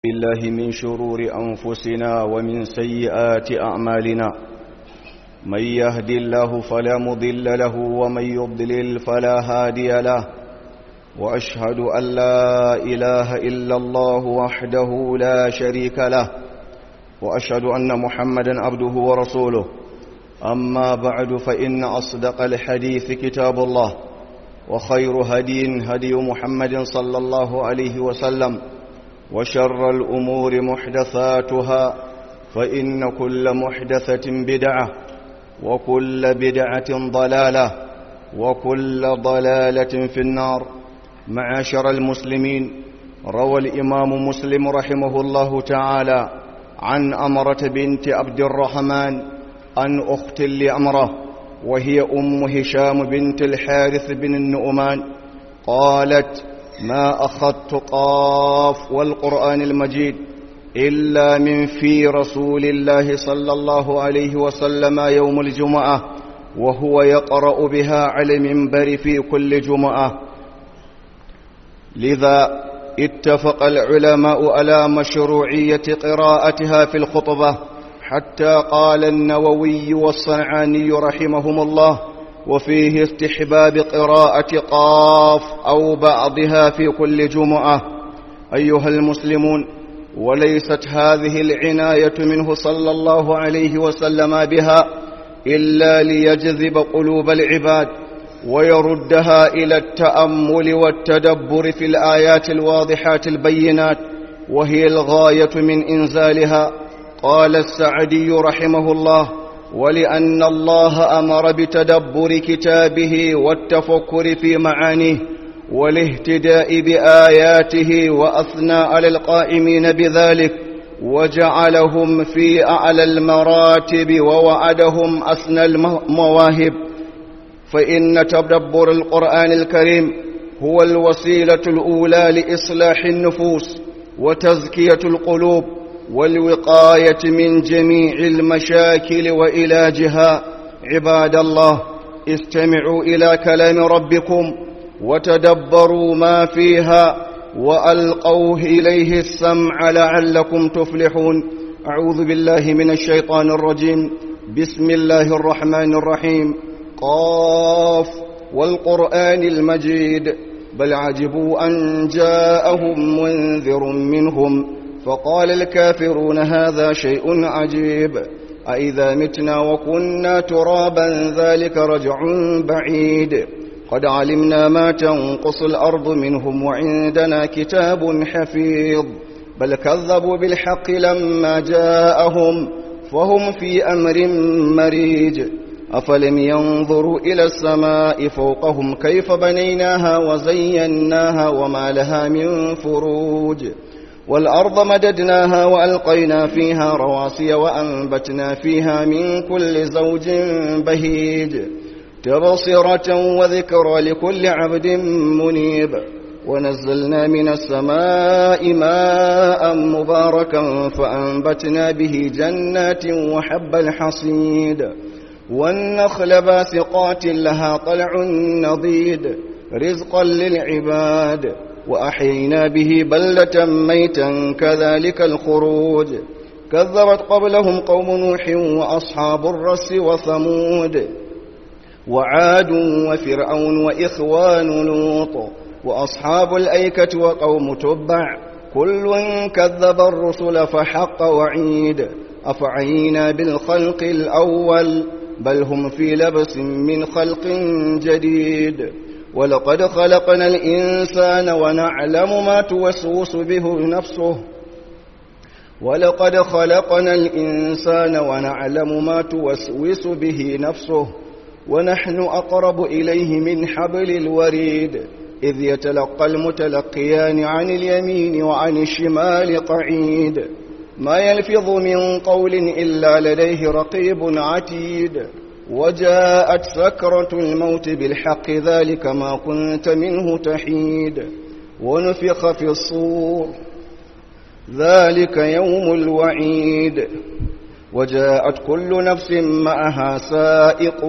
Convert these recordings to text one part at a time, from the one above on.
بالله من شرور أنفسنا ومن سيئات أعمالنا. من يهد الله فلا مضل له ومن يضلل فلا هادي له، وأشهد أن لا إله إلا الله وحده لا شريك له، وأشهد أن محمدا عبده ورسوله. أما بعد، فإن أصدق الحديث كتاب الله، وخير هدي محمد صلى الله عليه وسلم، وشر الأمور محدثاتها، فإن كل محدثة بدعة، وكل بدعة ضلالة، وكل ضلالة في النار. معاشر المسلمين، روى الإمام مسلم رحمه الله تعالى عن أمرة بنت عبد الرحمن عن أخت لأمرة، وهي أم هشام بنت الحارث بن النعمان، قالت: ما أخذت قاف والقرآن المجيد إلا من في رسول الله صلى الله عليه وسلم يوم الجمعة، وهو يقرأ بها على المنبر في كل جمعة. لذا اتفق العلماء على مشروعية قراءتها في الخطبة، حتى قال النووي والصنعاني رحمهم الله: وفيه استحباب قراءة قاف أو بعضها في كل جمعة. أيها المسلمون، وليست هذه العناية منه صلى الله عليه وسلم بها إلا ليجذب قلوب العباد ويردها إلى التأمل والتدبر في الآيات الواضحات البينات، وهي الغاية من إنزالها. قال السعدي رحمه الله: ولأن الله أمر بتدبر كتابه والتفكر في معانيه والاهتداء بآياته، وأثنى على القائمين بذلك وجعلهم في أعلى المراتب ووعدهم أسنى المواهب. فإن تدبر القرآن الكريم هو الوسيلة الأولى لإصلاح النفوس وتزكية القلوب والوقاية من جميع المشاكل وعلاجها. عباد الله، استمعوا إلى كلام ربكم وتدبروا ما فيها وألقوا إليه السمع لعلكم تفلحون. أعوذ بالله من الشيطان الرجيم. بسم الله الرحمن الرحيم. قاف والقرآن المجيد، بل عجبوا أن جاءهم منذر منهم فقال الكافرون هذا شيء عجيب. أئذا متنا وكنا ترابا ذلك رجع بعيد. قد علمنا ما تنقص الأرض منهم وعندنا كتاب حفيظ. بل كذبوا بالحق لما جاءهم فهم في أمر مريج. أفلم ينظروا إلى السماء فوقهم كيف بنيناها وزيناها وما لها من فروج. والأرض مددناها وألقينا فيها رواسي وأنبتنا فيها من كل زوج بهيج. تبصرة وذكرى لكل عبد منيب. ونزلنا من السماء ماء مباركا فأنبتنا به جنات وحب الحصيد. والنخل باسقات لها طلع نضيد رزقا للعباد. وأحيينا به بلة ميتا كذلك الخروج. كذبت قبلهم قوم نوح وأصحاب الرس وثمود وعاد وفرعون وإخوان لوط وأصحاب الأيكة وقوم تبع، كل كذب الرسل فحق وعيد. أفعينا بالخلق الأول بل هم في لبس من خلق جديد. ولقد خلقنا الإنسان ونعلم ما توسوس به نفسه ونحن أقرب إليه من حبل الوريد. إذ يتلقى المتلقيان عن اليمين وعن الشمال قعيد. ما يلفظ من قول إلا لديه رقيب عتيد. وجاءت سكرة الموت بالحق ذلك ما كنت منه تحيد. ونفخ في الصور ذلك يوم الوعيد. وجاءت كل نفس معها سائق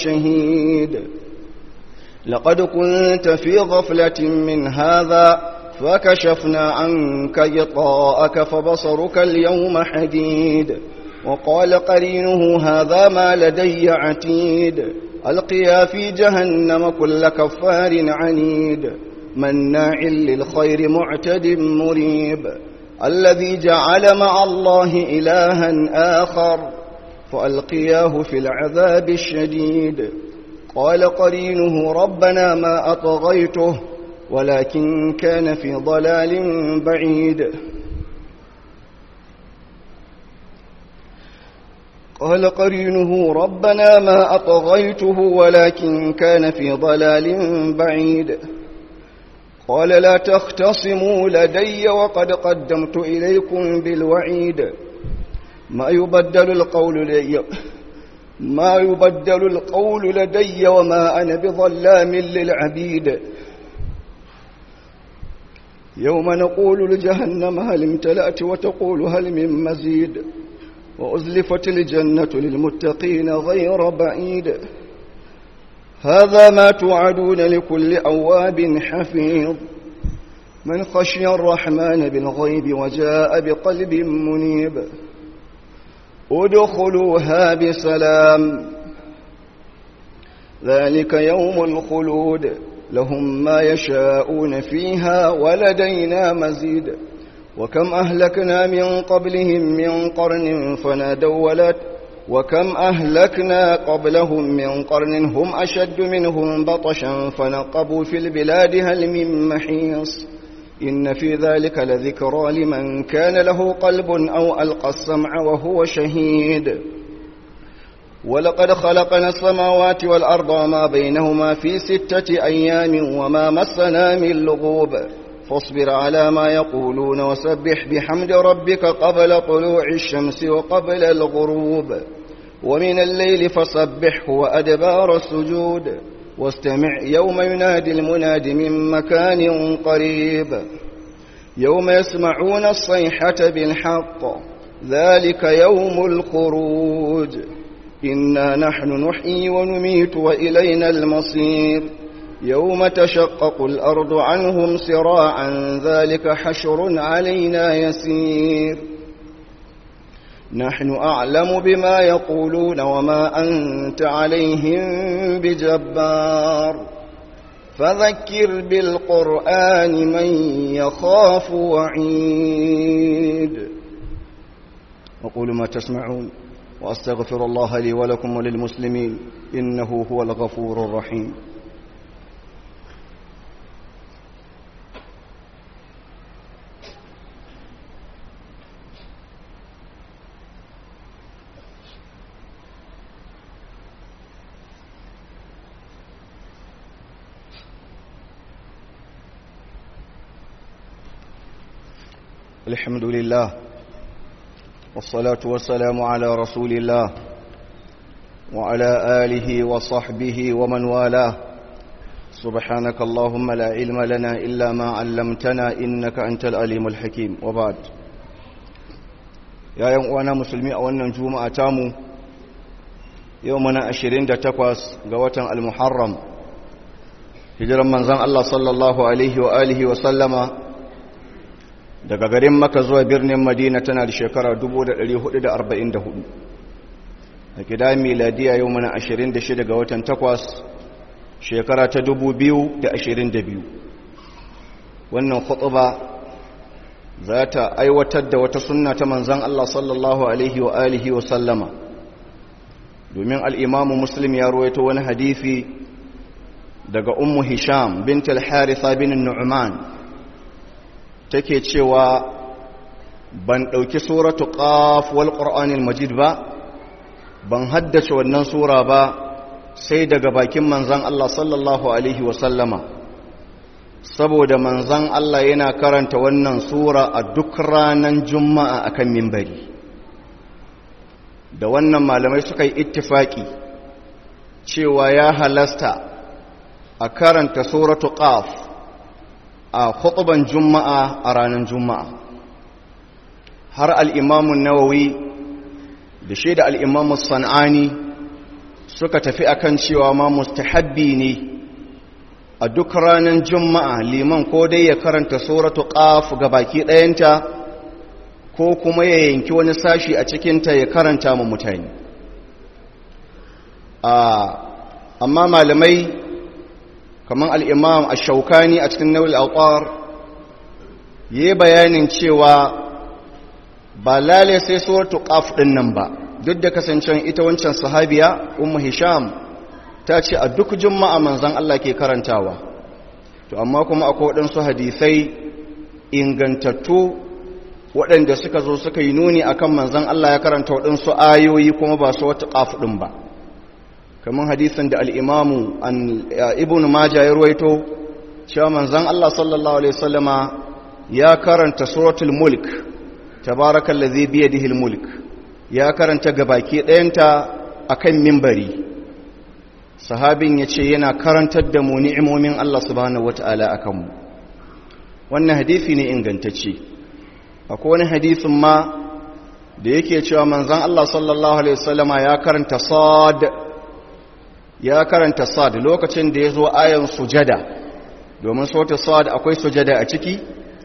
وشهيد. لقد كنت في غفلة من هذا فكشفنا عنك غطاءك فبصرك اليوم حديد وقال قرينه هذا ما لدي عتيد ألقيا في جهنم كل كفار عنيد مناع للخير معتد مريب الذي جعل مع الله إلها آخر فألقياه في العذاب الشديد قال قرينه ربنا ما أطغيته ولكن كان في ضلال بعيد قال قرينه ربنا ما أطغيته ولكن كان في ضلال بعيد قال لا تختصموا لدي وقد قدمت إليكم بالوعيد ما يبدل القول لدي وما أنا بظلام للعبيد يوم نقول لجهنم هل امتلأت وتقول هل من مزيد وأزلفت الجنة للمتقين غير بعيد هذا ما توعدون لكل أواب حفيظ من خشي الرحمن بالغيب وجاء بقلب منيب ادخلوها بسلام ذلك يوم الخلود لهم ما يشاءون فيها ولدينا مزيد وكم أهلكنا من قبلهم من قرن فنادوا وكم أهلكنا قبلهم من قرن هم أشد منهم بطشا فنقبوا في البلاد هل من محيص إن في ذلك لذكرى لمن كان له قلب أو ألقى السمع وهو شهيد ولقد خلقنا السماوات والأرض وما بينهما في 6 أيام وما مسنا من لغوب فاصبر على ما يقولون وسبح بحمد ربك قبل طلوع الشمس وقبل الغروب ومن الليل فسبحه وأدبار السجود واستمع يوم ينادي المناد من مكان قريب يوم يسمعون الصيحة بالحق ذلك يوم الخروج إنا نحن نحيي ونميت وإلينا المصير يوم تشقق الأرض عنهم سراعا ذلك حشر علينا يسير نحن أعلم بما يقولون وما أنت عليهم بجبار فذكر بالقرآن من يخاف وعيد أقول ما تسمعون وأستغفر الله لي ولكم وللمسلمين إنه هو الغفور الرحيم الحمد لله والصلاة والسلام على رسول الله وعلى آله وصحبه ومن والاه سبحانك اللهم لا علم لنا إلا ما علمتنا إنك أنت العليم الحكيم وبعد يا يوم وانا مسلمي أولنا الجمعة تامو يومنا 28 قوة المحرم هجرا منزان الله صلى الله عليه وآله وسلم daga garin Makka zuwa birnin Madina tana da shekara 1444 a kidan miladiya yau muna 26 ga watan 8 shekara ta 2022 wannan khutba za ta aiwatar da wata sunna ta manzon Allah sallallahu alaihi wa alihi wa sallama domin al-Imam Muslim ya rawaito wani hadisi daga Ummu Hisham bint al-Haritha bin Nu'man take cewa ban ɗauki suratu qaf wal qur'anil majid ba ban haddace wannan sura ba sai daga bakin manzon Allah sallallahu alaihi wasallama saboda manzon Allah yana karanta wannan sura a duk ranar juma'a akan minbari da wannan malamai suka yi ittifaki cewa ya halasta a karanta suratu qaf a khutban juma'a a ranar juma'a har al'imamun nawawi da shi da al'imamun san'ani suka tafi akan cewa ma mustahabbi ne a duk ranar juma'a liman ko dai ya karanta suratu qaf ga baki ɗayanta ko kuma ya yanki wani sashi a cikinta ya karanta ma mutane amma malamai kamar al'imam ash-Shawkani a cikin Nail al-Awtar yayi bayanin cewa ba lalle sai suratu qaf din nan ba, duk da kasancen ita wancan sahabiya ummu hisham ta ce a duk juma'a manzon Allah ke karantawa, to amma kuma akwai waɗansu hadisai ingantattu waɗanda suka zo suka yi nuni akan manzon Allah ya karanta waɗansu ayoyi kuma ba su wata qaf din ba, kamar hadisin da al-imamu ibn majah ya ruwaito cewa manzon Allah sallallahu alaihi wasallama ya karanta suratul mulk tabarakallazi biyadihi al-mulk, ya karanta gabaki ɗayanta akan minbari. Sahabin yace yana karantar da mu ni'imomin Allah subhanahu wataala akan mu. Wannan hadisi ne ingantacce. Akwai wani hadisin ma da yake cewa manzon Allah sallallahu alaihi wasallama ya karanta sad lokacin da yazo ayan sujada, domin suratul sad akwai sujada a ciki.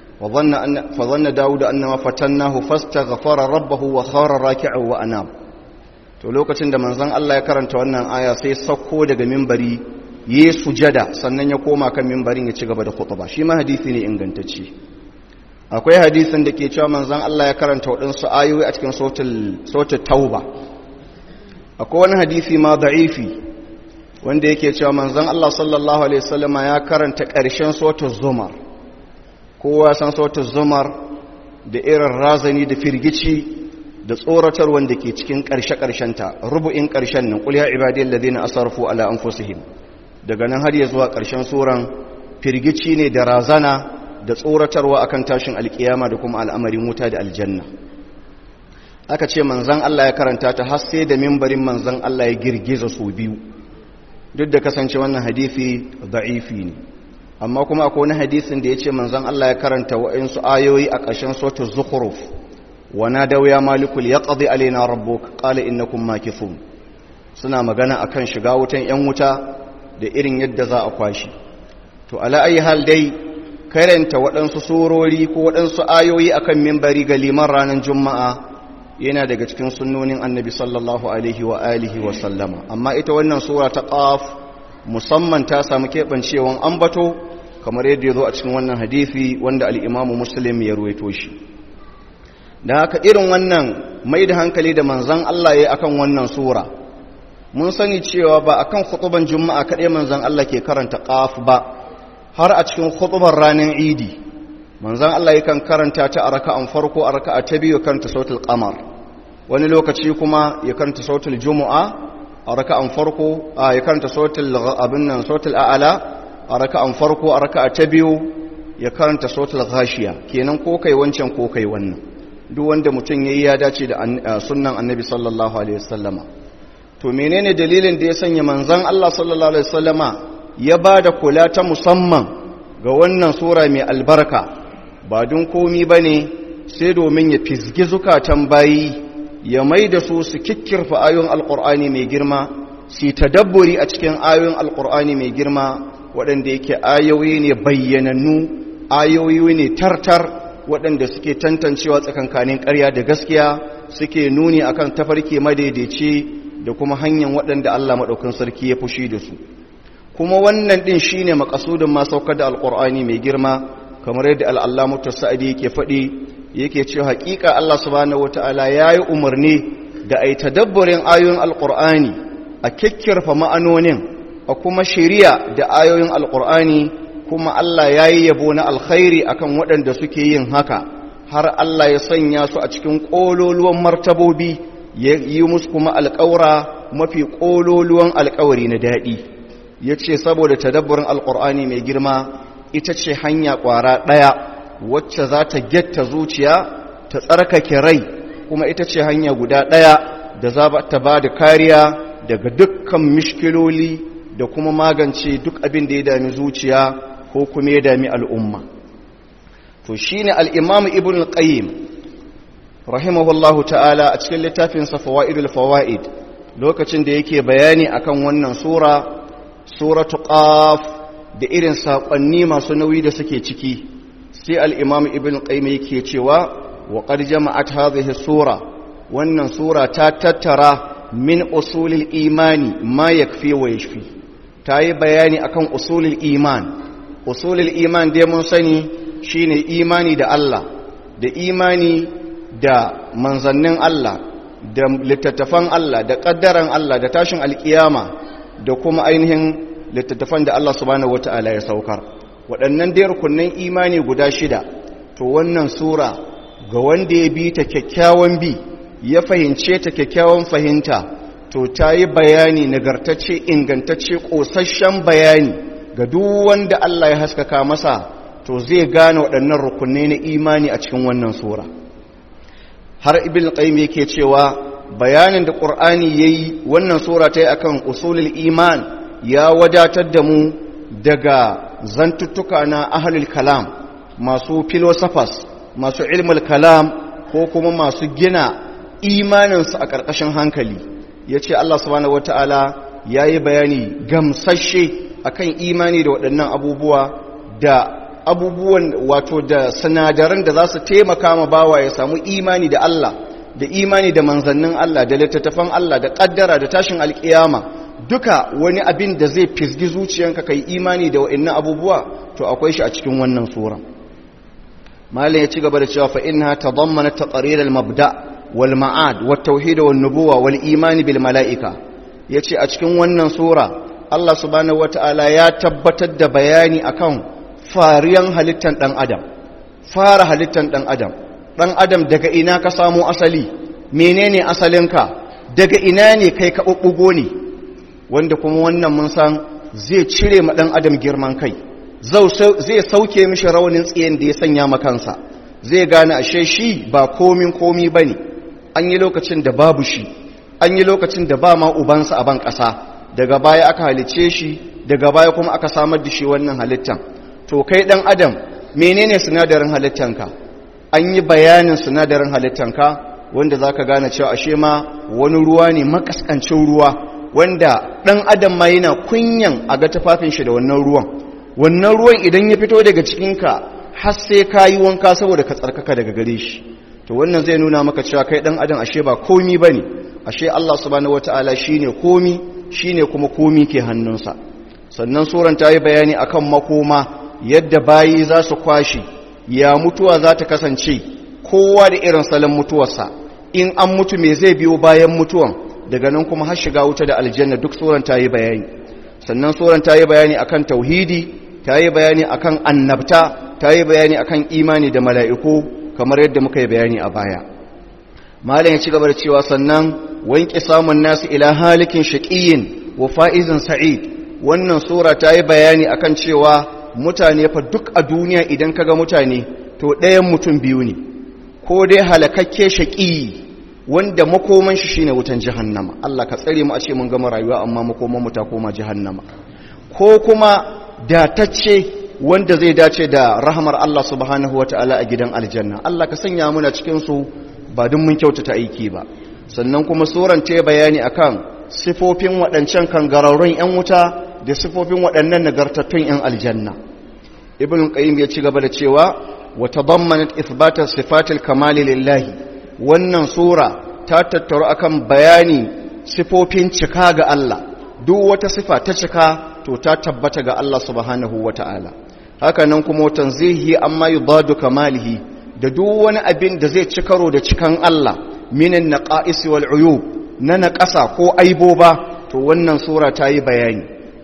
فظن داود أنما فتناه فاستغفر ربه وخار راكعا وأنام. to lokacin da manzon Allah ya karanta wannan aya sai sauko daga minbari yayi sujada sannan ya koma kan minbarin ya ci gaba da khutba. Shi ma hadisi ne ingantacce. Akwai hadisin da ke cewa manzon Allah ya karanta wadansu ayoyi a cikin suratul tauba. Akwai wani hadisi ma da'ifi wanda yake cewa manzon Allah sallallahu alaihi wasallama ya karanta ƙarshen suratul zumar. Kowa san sautin zumar da irin razani da firgici da tsoratar wanda ke cikin ƙarshe-ƙarshenta, rubu'in ƙarshen nan, ƙul ya ibadiyar ladina asarfu ala anfusihim, daga nan har ya zuwa ƙarshen suran firgici ne da razana da tsoratarwa akan tashin alƙiyama da kuma al'amarin wuta da aljanna. Aka ce manzan Allah ya karanta ta har sai da mimbarin manzan Allah ya girgiza su biyu, duk da kasance wannan hadisi da'ifi ne. Amma kuma akwai wani hadisin da ya ce manzon Allah ya karanta wa'insu ayoyi a ƙarshen suratul zukhruf, wa nadaw ya malikul yaqdi alaina rabbuk qala innakum makithun. Suna magana akan shiga wutan yan wuta da irin yadda za a kwashi. To ala ayi hal dai karanta waɗansu surori ko waɗansu ayoyi akan minbari ga liman ranar juma'a yana daga cikin sunnonin annabi sallallahu alaihi wa alihi wa sallama. Amma ita wannan sura ta qaf musamman ta samu keɓancewan ambato kamar yadda ya zo a cikin wannan hadisi wanda al'imamu muslim ya ruwaito shi. Da haka irin wannan mai da hankali da manzan Allah ya yi akan wannan sura, mun sani cewa ba akan khutuban juma'a kaɗai manzan Allah ke karanta ƙaf ba, har a cikin khutuban ranar idi manzan Allah ya kan karanta ta a raka'an farko, a raka'a ta biyu karanta sautul qamar, wani lokaci kuma ya karanta sautul jumu'a a raka'an farko, ya karanta sautul a'ala a raka'an farko, a raka'a ta biyu ya karanta sautul ghashiya. Kenan ko kai wancan ko kai wannan, duk wanda mutum yayi ya dace da sunnan annabi sallallahu alaihi wasallama. To menene dalilin da ya sanya manzon Allah sallallahu alaihi wasallama ya bada kula ta musamman ga wannan sura mai albarka? Ba dun komi bane sai domin ya fizgi zukatan bayi, ya maida su kikkirfa ayoyin alqur'ani mai girma, su tadabburi a cikin ayoyin alqur'ani mai girma waɗanda yake ayoyi ne bayyanannu, ayoyi ne tartar waɗanda suke tantancewa tsakankanin ƙarya da gaskiya, suke nuni akan tafarki madaidaici da kuma hanyar waɗanda Allah maɗaukin sarki ya fushi da su. Kuma wannan ɗin shi ne maƙasudin ma saukar da alƙur'ani mai girma, kamar yadda al'allamatu sa'adi yake faɗi, yake ce haƙiƙa Allah subhanahu wata'ala ya yi umarni da a yi tadabburin ayoyin alƙur'ani, a kyakkyarfa ma'anonin, a kuma shari'a da ayoyin alƙur'ani, kuma Allah ya yi yabo na alkhairi akan waɗanda suke yin haka, har Allah ya sanya su a cikin ƙololuwan martabobi, ya yi musu kuma alƙawura mafi ƙololuwan alƙawari na daɗi. Ya ce saboda tadabburin alƙur'ani mai girma ita ce hanya ƙwara ɗaya wacce za ta getta zuciya, ta tsarkake rai, kuma ita ce hanya guda ɗaya da za ta ba da kariya daga dukkan mishkiloli da kuma magance duk abin da ya dami zuciya ko kuma ya dami al'umma. To shi ne al'imamu ibn al-qayyim rahimahullahu ta'ala a cikin littafinsa fawa'idul fawa'id, lokacin da yake bayani akan wannan suratu qaf da irin saƙonni masu nauyi da suke ciki sai al'imam ibn qayyim yake cewa wa qad jama'at hadhihi sura wannan sura ta tattara min usulil imani ma yakfi wa yashfi ta yi bayani akan usulil iman dai mun sani shine imani da Allah da imani da manzannin Allah da littattafan Allah da ƙaddaran Allah da tashin alƙiyama da kuma ainihin littattafan da Allah subhanahu wata'ala ya saukar waɗannan dai rukunin imani guda 6 to wannan sura ga wanda ya bi ta kyakkyawan bi ya fahimce ta kyakkyawan fahimta to ta yi bayani nagartacce ingantacce ƙosasshen bayani ga duk wanda Allah ya haskaka masa to zai gane waɗannan rukunai na imani a cikin wannan sura har ibn qayyim yake cewa bayanin da qur'ani yayi wannan sura ta yi akan usulul iman ya wadatar da mu daga zantuttuka na ahlul kalam masu philosophers masu ilmul kalam ko kuma masu gina imaninsu a ƙarƙashin hankali yace Allah subhanahu wataala yayi bayani gamsashe akan imani da waɗannan abubuwan wato da sinadaran da za su taimaka ma bawa ya samu imani da Allah da imani da manzannin Allah da littattafan Allah da ƙaddara da tashin alƙiyama duka wani abin da zai fisgi zuciyanka kai imani da waɗannan abubuwa to akwai shi a cikin wannan sura malam ya ci gaba da cewa fa inna tadammanat taqrir al-mabda wal ma'ad wat tauhid wan nubuwa wal iman bil malaika yace a cikin wannan sura Allah subhanahu wataala ya tabbatar da bayani akan fariyan halittan dan adam fara halittan dan adam daga ina ka samu asali menene asalinka daga ina ne kai ka bubbugo ne wanda kuma wannan mun san zai cire ma dan adam girman kai zai sauke mishi rawanin tsiyen da ya sanya makansa zai gane ashe shi ba komi bane an yi lokacin da babu shi an yi lokacin da ba ma ubansa a ban ƙasa daga baya aka halice shi daga baya kuma aka samar da shi wannan halittan to kai dan adam menene sinadarin halittanka an yi bayanin sinadarin halittanka wanda zaka gane cewa ashe ma wani ruwa ne makaskancin ruwa wanda dan adam ma yana kunyan a ga tufafin shi da wannan ruwan idan ya fito daga cikinka har sai ka yi wanka saboda ka tsarkaka daga gare shi to wannan zai nuna maka cewa kai dan adam ashe ba komi bane ashe Allah subhanahu wataala shine komi shine kuma komi ke hannunsa sannan suran ta yi bayani akan makoma yadda bayi za su kwashi ya mutuwa za ta kasance kowa da irin salon mutuwarsa in an mutu me zai biyo bayan mutuwan daga nan kuma har shiga wuta da aljanna duk suran ta yi bayani sannan suran ta yi bayani akan tauhidi ta yi bayani akan annabta ta yi bayani akan imani da mala'iku kamar yadda muka yi bayani a baya malam ya ci gaba da cewa sannan wanki samun nasu ila halikin shaqiyin wa fa'izin sa'id wannan sura ta yi bayani akan cewa mutane fa duk a duniya idan kaga mutane to ɗayan mutum biyu ne ko dai halakakke shaqi wanda makoman shi shine wutan jahannama Allah ka tsare mu a ce mun gama rayuwa amma makoman mu ta koma jahannama ko kuma datacce wanda zai dace da rahmar Allah subhanahu wataala a gidan aljanna Allah ka sanya muna cikin su ba dun mun kyautata aiki ba sannan kuma suran ta bayani akan sifofin waɗancan kangararrun ƴan wuta da sifofin waɗannan nagartattun ƴan aljanna ibn qayyim ya ci gaba da cewa wa tadammanat ithbata sifatil kamali lillahi wannan sura ta tattaru akan bayani sifofin cika ga Allah duk wata sifa ta cika to ta tabbata ga Allah subhanahu wata'ala haka nan kuma tanzihi amma yudadu kamalihi da duk wani abin da zai ci karo da cikan Allah minan naqa'is wal uyub na naqasa ko aiboba to wannan sura ta yi bayani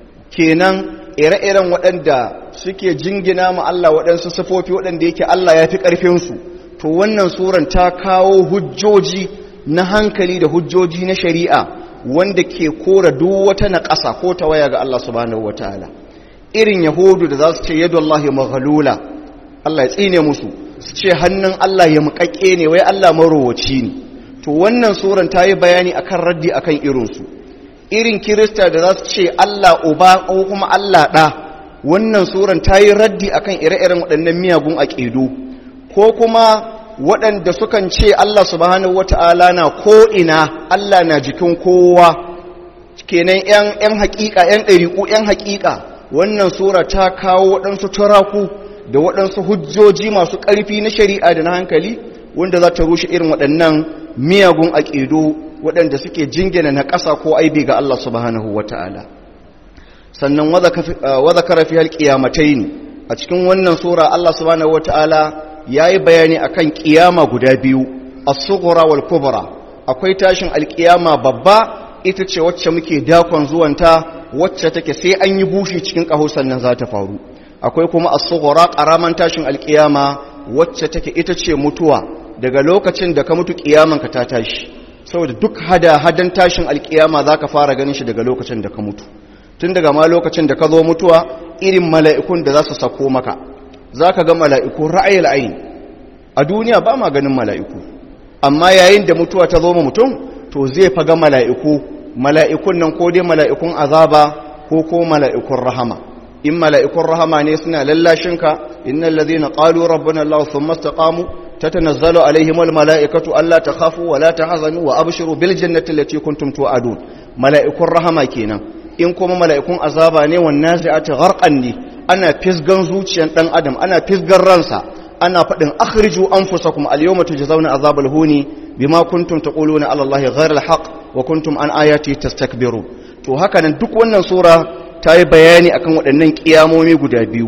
kenan ire-iren waɗanda suke jingina ma Allah waɗansu sifofi waɗanda yake Allah ya fi ƙarfinsu to wannan suran ta kawo hujjoji na hankali da hujjoji na shari'a wanda ke kora duk wata naƙasa ko tawaya ga Allah subhanahu wataala irin yahudu da za su ce yadu Allah maghlula Allah ya tsine musu su ce hannun Allah ya muƙaƙƙe ne wai Allah marowaci ne to wannan suran ta yi bayani akan raddi akan irinsu irin kirista da za su ce Allah uba ko kuma Allah ɗa wannan suran ta yi raddi akan ire-iren waɗannan miyagun aƙidu ko kuma waɗanda sukan ce Allah subhanahu wata'ala na ko'ina Allah na jikin kowa kenan ‘yan haƙiƙa ‘yan ɗariƙu ‘yan haƙiƙa wannan sura ta kawo waɗansu turaku da waɗansu hujjoji masu ƙarfi na shari'a da na hankali wanda za ta rushe irin waɗannan miyagun aƙidu waɗanda suke jingina na ƙasa ko aibi ga Allah subhanahu wata'ala. Sannan wa zakara fi alqiyamatayn, a cikin wannan sura Allah subhanahu wata'ala yayi bayani akan kiyama guda biyu, as-sughra wal kubra. Akwai tashin alkiyama babba, ita ce wacce muke dakon zuwanta, wacce take sai an yi bushi cikin ƙaho sannan za ta faru. Akwai kuma as-sughra ƙaraman tashin alkiyama wacce take ita ce mutuwa, daga lokacin da ka mutu kiyamanka ta tashi, saboda duk hadan tashin alkiyama za ka fara ganin shi daga lokacin da ka mutu. Tun daga ma lokacin da ka zo mutuwa, irin mala'ikun da za su sako maka, za ka ga mala'iku ra'ayil ayin. A duniya ba ma ganin mala'iku, amma yayin da mutuwa ta zo ma mutum, to zai faga mala'ikun nan ko dai mala'ikun azaba ko mala'ikun rahama. In mala'ikun rahama ne suna lallashinka, innal ladhina qalu rabbana Allah thumma istaqamu tatanazzalu alaihimul mala'ikatu alla takhafu wa la tahzanu wa abshiru bil jannati allati kuntum tu'adun. Mala'ikun rahama kenan. In kuma mala'ikun azaba ne wannan zai'ati gharqan ne, ana fisgan zuciyan dan adam, ana fisgan ransa, ana fadin akhriju anfusakum al-yawma tujzauna azabal huni bima kuntum taquluna ala allahi ghayra al-haq wa kuntum an ayati tastakbiru. To haka nan duk wannan sura ta yi bayani akan waɗannan kiyamomi guda biyu.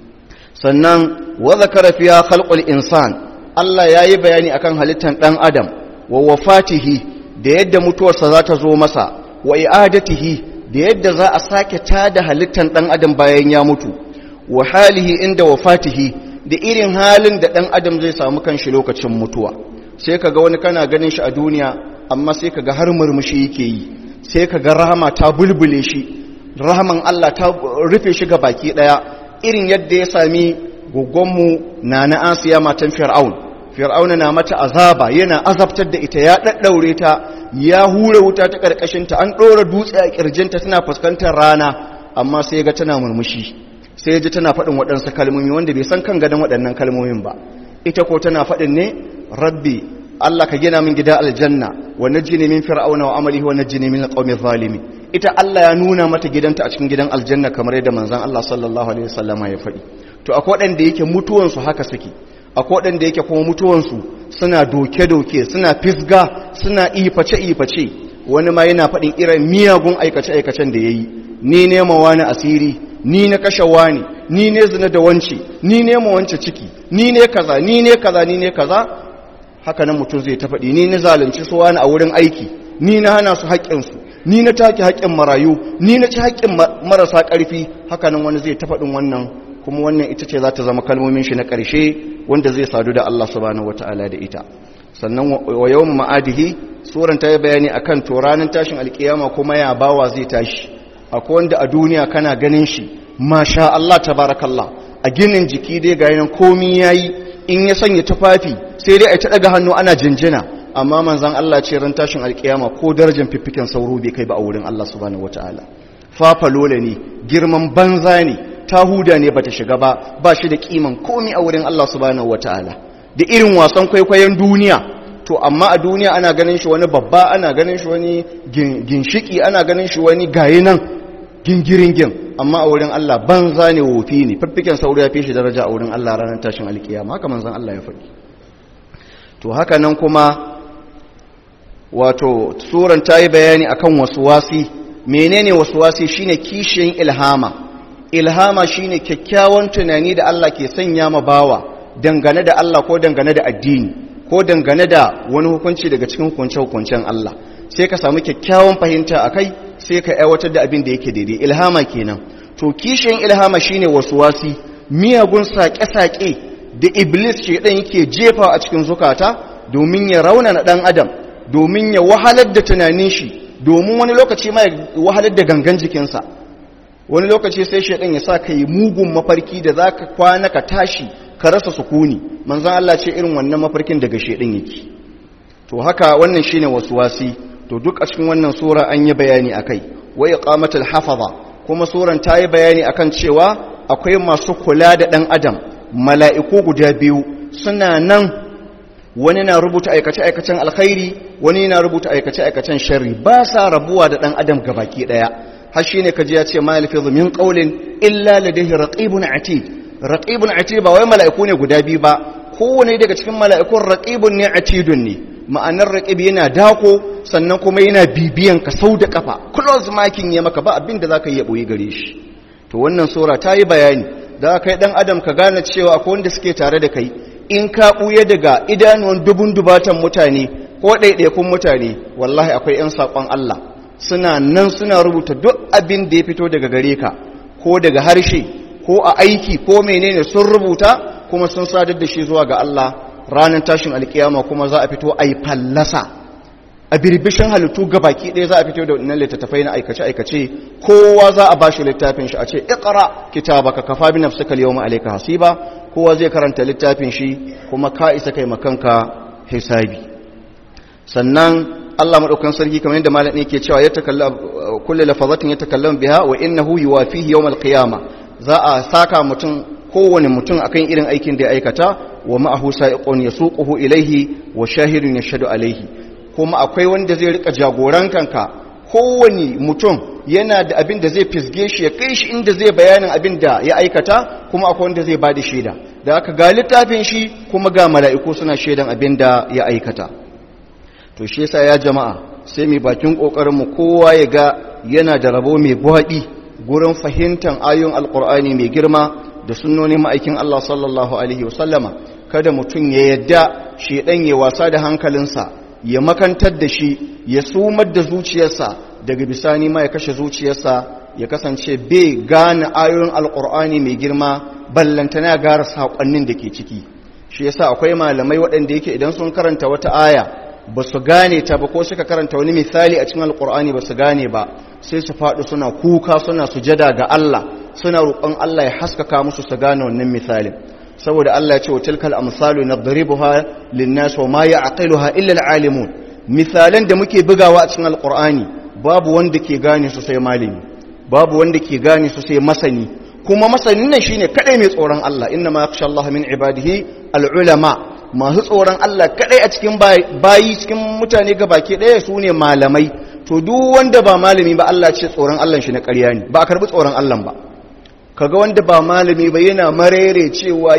Sannan wa zakara fiha khalqul insan, Allah yayi bayani akan halittan dan adam wa wafatihi, da yadda mutuwarsa za ta zo masa, wa i'adatihi, da yadda za a sake tada halittan ɗan adam bayan ya mutu, wa halihi inda wafatihi, da irin halin da ɗan adam zai samu kanshi lokacin mutuwa. Sai kaga wani kana ganin shi a duniya, amma sai kaga har murmushi yake yi, sai kaga rahama ta bulbule shi, rahaman Allah ta rufe shi ga baki ɗaya, irin yadda ya sami gogonmu na Asiya matan Fir'auna na mata azaba, yana azabtar da ita, ya ɗaɗɗaure ta, ya hura wuta ta ƙarƙashinta, an ɗora dutse a ƙirjinta tana fuskantar rana, amma sai ga tana murmushi, sai ji tana faɗin waɗansu kalmomi wanda bai san kan gadon waɗannan kalmomin ba. Ita ko tana faɗin ne, rabbi Allah ka gina min gida aljanna, wa najjini min fir'auna wa amalihi wa najjini min alqawmi zalimi. Ita Allah ya nuna mata gidanta a cikin gidan aljanna kamar yadda manzon Allah sallallahu alaihi wasallama ya faɗi. To akwai waɗanda yake mutuwansu haka suke, akwai waɗanda yake kuma mutuwansu suna doke-doke, suna fisga, suna iface-iface. Wani ma yana faɗin irin miyagun aikace-aikacen da ya yi, ni ne ma wani asiri, ni na kashe wani, ni ne zina da wance, ni ne ma wance ciki, ni ne kaza, ni ne kaza, ni ne kaza. Haka nan mutum zai ta faɗi, ni na zalunci su wani a wurin aiki, ni na hana su haƙƙinsu, ni na take haƙƙin marayu, ni na ci haƙƙin marasa ƙarfi. Haka nan wani zai ta faɗin wannan, kuma wannan ita ce za ta zama kalmomin shi na ƙarshe wanda zai sadu da Allah subhanahu wata'ala da ita. Sannan wa yawm ma'adihi, suran ta yi bayani akan to ranar tashin alkiyama kuma ya bawa zai tashi. Akwai wanda a duniya kana ganin shi masha Allah tabarakallah, a ginin jiki dai ga yanan komai yayi, in ya sanya tufafi sai dai a ta daga hannu ana jinjina, amma manzon Allah ce ran tashin alkiyama ko darajar fiffiken sauro bai kai ba a wurin Allah subhanahu wata'ala. Fafalola ne, girman banza ne, ta huda ne bata shiga ba shi da kiman komi a wurin Allah subhanahu wataala. Da irin wasan kwaikwayon duniya, to amma a duniya ana ganin shi wani babba, ana ganin shi wani ginshiki, ana ganin shi wani gaye nan gingiringin, amma a wurin Allah banza ne, wofi ne, fiffiken sauro ya fi shi daraja a wurin Allah ranar tashin alkiyama. Haka manzon Allah ya faɗi. To haka nan kuma wato suran ta yi bayani akan waswasi. Menene waswasi? Shine kishiyin ilhama. Ilhama shine kyakkyawan tunani da Allah ke sanya ma bawa dangane da Allah ko dangane da addini ko dangane da wani hukunci daga cikin hukunce-hukuncen Allah. Sai ka samu kyakkyawan fahimta akai, sai ka aiwatar da abin da yake daidai. Ilhama kenan. To kishin ilhama shine waswasi, miyagun saƙe-saƙe da iblis shedan yake jefa a cikin zukata domin ya raunana dan adam, domin ya wahalar da tunanin shi, domin wani lokaci ma ya wahalar da gangan jikinsa. Wani lokaci sai shaidan ya sa ka yi mugun mafarki da za ka kwana ka tashi ka rasa sukuni. Manzan Allah ce irin wannan mafarkin daga shaidan yake. To haka wannan shine waswasi. To duk a cikin wannan sura an yi bayani akai. Wa iqamatul hafaza, kuma suran ta yi bayani akan cewa akwai masu kula da dan adam, mala'iku guda biyu suna nan, wani na rubuta aikace-aikacen alkhairi, wani na rubuta aikace-aikacen sharri, ba sa rabuwa da dan adam gabaki daya. har shine kaji ya ce ma yalfizu min qawlin illa ladayhi raqibun atid. Raqibun atid ba wai mala'iku ne guda biyu ba, kowane daga cikin mala'ikun raqibun ne atidun ne. Ma'anar raqib yana dako sannan kuma yana bibiyan ka sau da kafa, close marking ya maka ba abin da zaka yi boye gare shi. To wannan sura ta yi bayani da kai dan adam ka gane cewa akwai wanda suke tare da kai, in ka buye daga idanuwan dubun dubatan mutane ko ɗaiɗaikun mutane, wallahi akwai 'yan saƙon Allah suna nan suna rubuta duk abin da ya fito daga gare ka, ko daga harshe ko a aiki ko menene sun rubuta kuma sun sadar da shi zuwa ga Allah. Ranar tashin alkiyama kuma za a fito a yi fallasa a birbishin halittu gabaki ɗaya, za a fito da wannan littattafai na aikace-aikace, kowa za a bashi littafin shi a ce iqra kitabaka kafa bi nafsika al-yawma alayka hasiba. Kowa zai karanta littafin shi kuma ka isa kai makanka hisabi. Sannan Allah madaukakin sarki kamar yadda malamin yake cewa ya takallama kullu lafazatin yatakallamu biha wa innahu yuwafihi yawm al-qiyama. Za a saka mutum, kowane mutum akan irin aikin da ya aikata, wa ma'ahu sa'iqun yasuquhu ilayhi wa shahidun yashhadu alayhi. Kuma akwai wanda zai rika jagorankanka, kowane mutum yana da abin da zai fisge shi ya kai shi inda zai bayanin abin da ya aikata, kuma akwai wanda zai bada shaida. Da aka ga littafin shi kuma ga mala'iku suna shaidan abin da ya aikata. To shi yasa ya jama'a sai mai bakin kokarin mu kowa ya ga yana da rabo mai buhaɗi gurin fahimtar ayoyin alqur'ani mai girma da sunnonin ma'aikin Allah sallallahu alaihi wasallama. Kada mutum ya yadda shedan ya wasa da hankalinsa, ya makantar da shi, ya sumar da zuciyarsa, daga bisani ma ya kashe zuciyarsa, ya kasance bai gane ayoyin alqur'ani mai girma ballantana gara saƙonnin da ke ciki. Shi yasa akwai malamai waɗanda yake idan sun karanta wata aya ba su gane ta ba, ko suka karanta wani misali a cikin alkur'ani ba su gane ba, sai su faɗi suna kuka suna sujada ga Allah, suna roƙon Allah ya haskaka musu su gane wannan misalin. Saboda Allah ya ce wa tilkal amsalu nadribuha lin-nas wa ma ya'qiluha illa al-alimun. Misalan da muke bugawa a cikin alkur'ani babu wanda ke gane su sai malami, babu wanda ke gane su sai masani, kuma masanin nan shine kadai mai tsoron Allah. Inna ma yakhsha Allah min ibadihi al-ulama. Masu tsoron Allah kadai a cikin bayi cikin mutane gabaki daya su ne malamai. To duk wanda ba malami ba, Allah ce tsoron Allah shi na ƙarya ne, ba a karbi tsoron Allah ba. Kaga wanda ba malami ba yana marere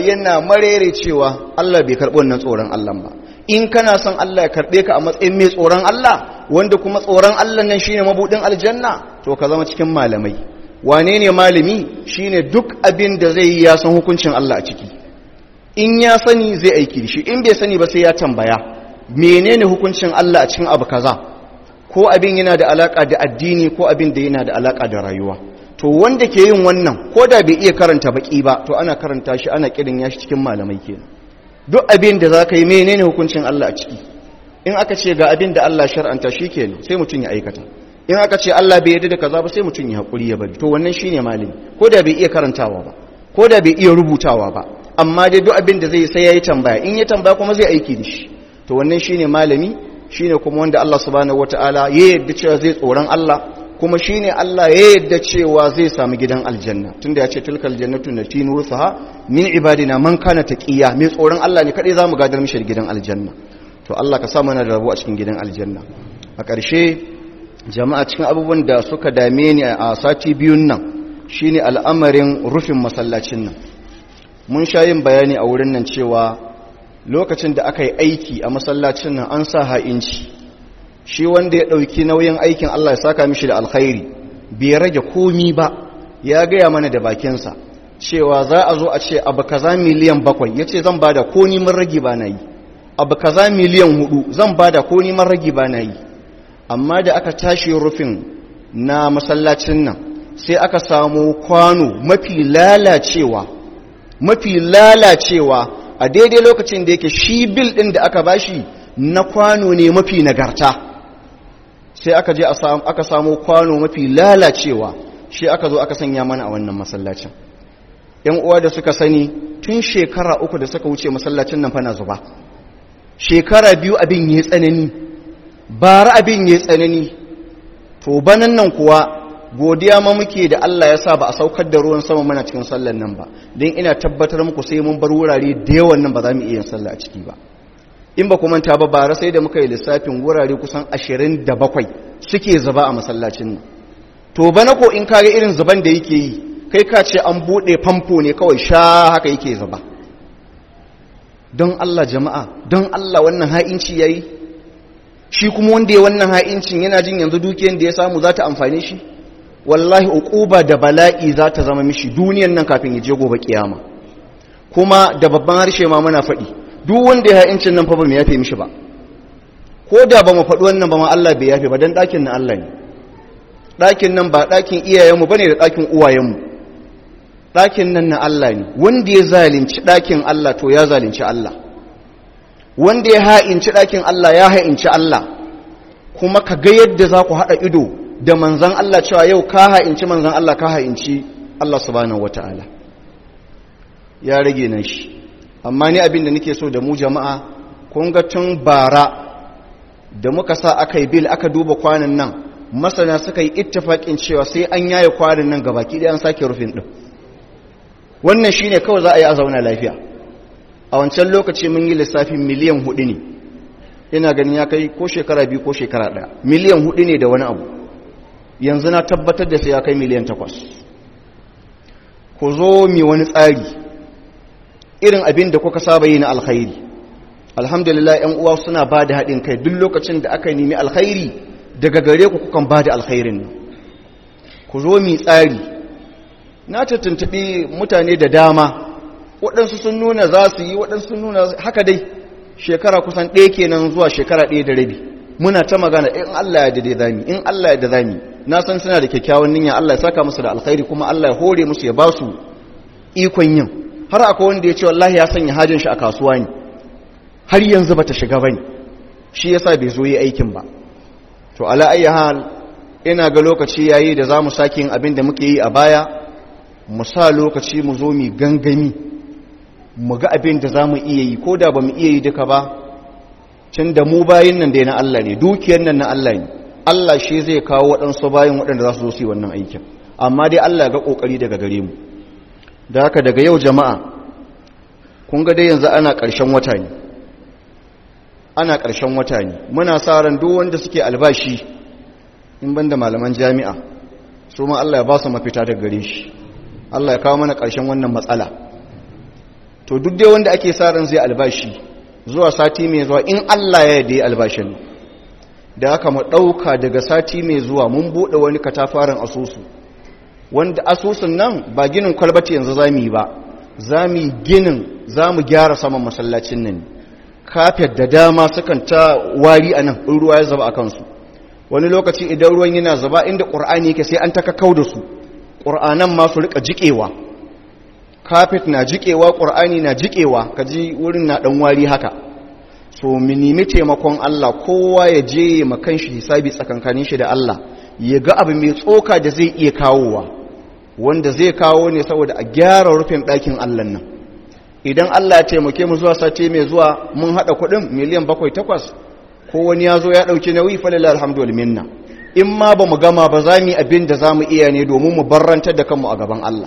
cewa Allah bai karbi wannan tsoron Allah ba. In kana son Allah ya karbe ka a matsayin mai tsoron Allah, wanda kuma tsoron Allah nan shine mabudin aljanna, to ka zama cikin malamai. Wane ne malami? Shine duk abin da zai yi ya san hukuncin Allah a ciki. In ya sani zai aiki da shi, in bai sani ba sai ya tambaya menene hukuncin Allah a cikin abu kaza, ko abin yana da alaka da addini ko abin da yana da alaka da rayuwa. To wanda ke yin wannan ko da bai iya karanta baki ba, to ana karanta shi, ana kirin ya shi cikin malamai kenan. Duk abin da zaka yi menene hukuncin Allah a ciki, in aka ce ga abin da Allah shar'anta shi kenan sai mutum ya aikata. In aka ce Allah bai yarda da kaza ba sai mutum ya hakuri ya bari. To wannan shine malami, ko da bai iya karantawa ba, ko da bai iya rubutawa ba, amma dai duk abin da zai sai yayi tambaya, in ya tambaya kuma zai aiki da shi. To wannan shine malami, shine kuma wanda Allah subhanahu wataala ya yarda cewa zai tsoron Allah, kuma shine Allah ya yarda cewa zai samu gidan aljanna, tunda ya ce tilkal jannatu allati nurithaha min ibadina man kana taqiya. Mai tsoron Allah ne kadai zamu gadar mishi gidan aljanna. To Allah ka sa mana da rabo a cikin gidan aljanna. A ƙarshe jama'a, cikin abubuwan da suka dame ni a sati biyun nan shine al'amarin rufin masallacin nan. Mun sha yin bayani a wurin nan cewa lokacin da aka yi aiki a masallacin nan an sa ha'inci. Shi wanda ya ɗauki nauyin aikin, Allah ya saka mishi da alkhairi, bai rage komi ba. Ya gaya mana da bakinsa cewa za a zo a ce abu kaza miliyan 7, ya ce zan bada ko ni mun rage ba na yi. Abu kaza miliyan 4 zan bada ko ni mun rage ba na yi. Amma da aka tashi rufin na masallacin nan sai aka samu kwano mafi lalacewa a daidai lokacin da yake shi bil ɗin da aka bashi na kwano ne mafi nagarta. Sai aka je aka samu kwano mafi lalacewa, shi aka zo aka sanya mana a wannan masallacin. Yan uwa da suka sani, tun shekara 3 da suka wuce masallacin nan fa na zuba. Shekara 2 abin yayi tsanani, bara abin yayi tsanani. To banan nan kuwa godiya ma muke da Allah ya sa ba a saukar da ruwan sama mana cikin sallar nan ba, don ina tabbatar muku sai mun bar wurare da yawan nan ba za mu iya yin sallah a ciki ba. In ba kuma ta ba, bara sai da muka yi lissafin wurare kusan 27 suke zuba a masallacin nan. To to bana ko in kage irin zuban da yake yi kai ka ce an bude famfo ne kawai sha haka yake zuba. Don Allah jama'a, don Allah wannan ha'inci yayi, shi kuma wanda ya wannan ha'incin yana jin yanzu dukiyar da ya samu za ta amfane shi, wallahi uquba da bala'i za ta zama mishi duniyan nan kafin ya je gobe kiyama. Kuma da babban harshe ma muna faɗi, duk wanda ya ha'incin nan fa ba mu yafe mishi ba, ko da ba mu faɗi wannan ba ma Allah bai yafe ba, don ɗakin na Allah ne. Ɗakin nan ba ɗakin iyayenmu ba ne da ɗakin uwayenmu, ɗakin nan na Allah ne. Wanda ya zalunci ɗakin Allah to ya zalunci Allah, wanda ya ha'inci ɗakin Allah ya ha'inci Allah. Kuma ka ga yadda za ku haɗa ido da manzan Allah cewa yau ka ha'inci manzan Allah, ka ha'inci Allah subhanahu wata'ala. Ya rage nan shi. Amma ni abin da nake so da mu jama'a, kun ga tun bara da muka sa aka yi bil aka duba kwanan nan, masana suka yi ittifaƙin cewa sai an yaye kwanan nan gabaki ɗaya an sake rufin ɗin. Wannan shi ne kawai za a yi a zauna lafiya. A wancan lokaci mun yi lissafin miliyan 4 ne, ina ganin ya kai ko shekara 2 ko shekara 1, miliyan 4 ne da wani abu. Yanzu na tabbatar da sai ya kai miliyan 8. Ku zo mi wani tsari irin abin da kuka saba yi na alkhairi. Alhamdulillah ‘yan uwa suna ba da haɗin kai duk lokacin da aka nemi alkhairi daga gare ku kukan ba da alkhairin nan. Ku zo mi tsari. Na tuntuɓi mutane da dama, waɗansu sun nuna za su yi, waɗansu sun nuna haka dai, shekara kusan 1 kenan zuwa shekara 1 da rabi. Muna ta magana in Allah ya dade zami, in Allah ya da zami. Na san suna da kyakkyawan niyya, Allah ya saka musu da alkhairi kuma Allah ya hore musu ya ba su ikon yin. Har akwai wanda ya ce wallahi ya sanya hajin shi a kasuwa ne, har yanzu bata shiga bane, shi yasa bai zo yi aikin ba. To ala ayyi hal, ina ga lokaci yayi da zamu sake yin abin da muke yi a baya, mu sa lokaci mu zo mu gangami, mu ga abin da zamu iya yi, ko da ba mu iya yi duka ba, tun da mu bayin nan dai na Allah ne, dukiyar nan na Allah ne. Allah shi zai kawo waɗansu bayin waɗanda za su zo su yi wannan aikin, amma dai Allah ya ga ƙoƙari daga gare mu. Da haka daga yau jama'a, kun ga dai yanzu ana ƙarshen wata ne, ana ƙarshen wata ne, muna sa ran duk wanda suke albashi in banda malaman jami'a su ma Allah ya ba su mafita daga gare shi, Allah ya kawo mana ƙarshen wannan matsala. To duk dai wanda ake sa ran zai albashi zuwa sati mai zuwa in Allah ya yarda albashin, da haka mu ɗauka daga sati mai zuwa mun buɗe wani katafaren asusu, wanda asusun nan ba ginin kwalbati yanzu za mu yi ba, za mu yi ginin, za mu gyara saman masallacin nan. Kafet da dama sukan ta wari a nan in ruwa ya zaba a kansu, wani lokaci idan ruwan yana zaba inda ƙur'ani yake sai an taka kau da su, ƙur'anan ma su rika jiƙewa, kafet na jiƙewa, ƙur'ani na jiƙewa, ka ji wurin na ɗan wari haka. So mu nemi taimakon Allah, kowa ya je ya makan shi hisabi tsakankanin shi da Allah, ya ga abu mai tsoka da zai iya kawowa, wanda zai kawo ne saboda a gyara rufin ɗakin Allah nan. Idan Allah ya taimake mu zuwa sati mai zuwa mun haɗa kuɗin miliyan 7-8, ko wani ya zo ya ɗauki nauyi falilal alhamdu wal minna. In ma ba mu gama ba za mu yi abin da za mu iya ne domin mu barrantar da kanmu a gaban Allah.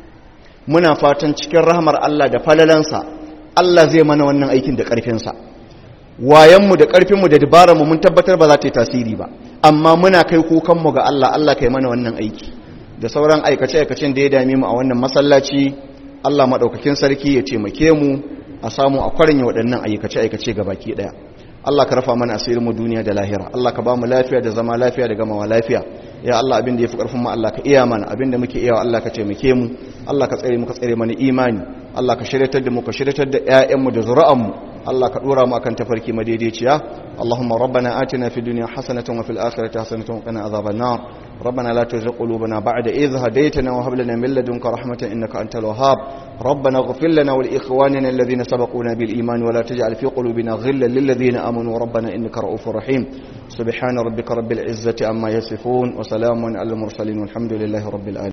Muna fatan cikin rahmar Allah da falalansa Allah zai mana wannan aikin da ƙarfinsa. Wayanmu da ƙarfinmu da dabararmu mun tabbatar ba za ta yi tasiri ba, amma muna kai kukanmu ga Allah, Allah kai mana wannan aiki. Da sauran aikace-aikacen da ya dame mu a wannan masallaci, Allah maɗaukakin sarki ya taimake mu a samu a kwarin waɗannan aikace-aikace ga baki ɗaya. Allah ka rafa mana asirin mu duniya da lahira, Allah ka ba mu lafiya da zama lafiya da gamawa lafiya. Ya Allah, abin da ya fi ƙarfin mu Allah ka iya mana, abin da muke iya Allah ka taimake mu, Allah ka tsare mu, ka tsare mana imani, Allah ka shiryatar da mu, ka shiryatar da ƴaƴanmu da zuri'anmu, Allah ka dora mu akan tafarki madaidaiciya. Allahumma rabbana atina fid dunya hasanatan wa fil akhirati hasanatan wa qina adhaban nar. ربنا لا تزغ قلوبنا بعد إذ هديتنا وهب لنا من لدنك رحمة إنك أنت الوهاب. ربنا اغفر لنا ولإخواننا الذين سبقونا بالإيمان ولا تجعل في قلوبنا غلا للذين آمنوا ربنا إنك رؤوف رحيم. سبحان ربك رب العزة عما يصفون وسلام على المرسلين والحمد لله رب العالمين.